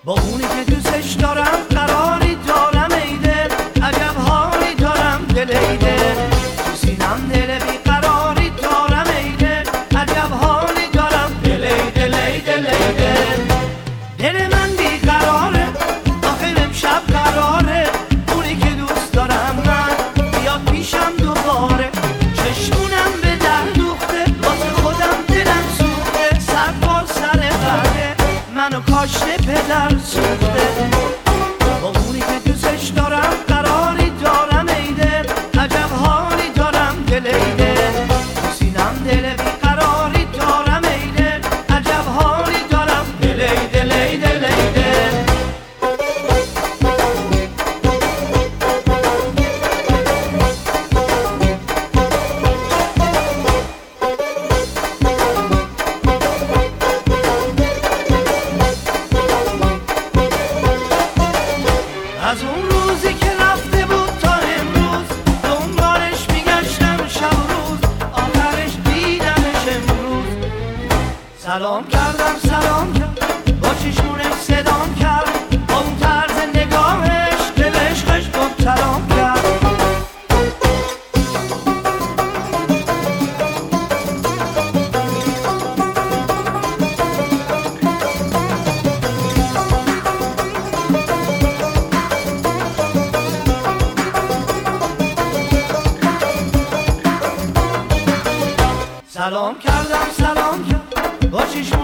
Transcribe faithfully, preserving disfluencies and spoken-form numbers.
با اونی که دوستش دارم قراری دارم ای دل، عجب حالی دارم دل ای دل، تو سینم دل بیقراری دارم ای دل، عجب حالی دارم دل ای دل ای دل ای دل. دل من بیقراره آخر امشب قراره، اونی که دوست دارم من بیاد پیشم دوباره، چشمونم به در دوخته واسه خودم دلم سوخته، سر بار سر قرده منو کاشته پدر سوخته. با اونی که دوستش دارم قراری دارم ای دل، عجب حالی دارم دل ای دل، تو سینم دل بیقراری دارم ای دل، عجب حالی دارم دل ای دل ای دل ای دل. از اون روزی که رفته بود تا امروز دنبالش میگشتم شب و روز، آخرش دیدمش امروز. سلام کردم سلام کرد با چشمونش صدام کرد، با اون طرز نگاهش دل عشقش مبتلام کرد. سلام کردم سلام کرد با چشم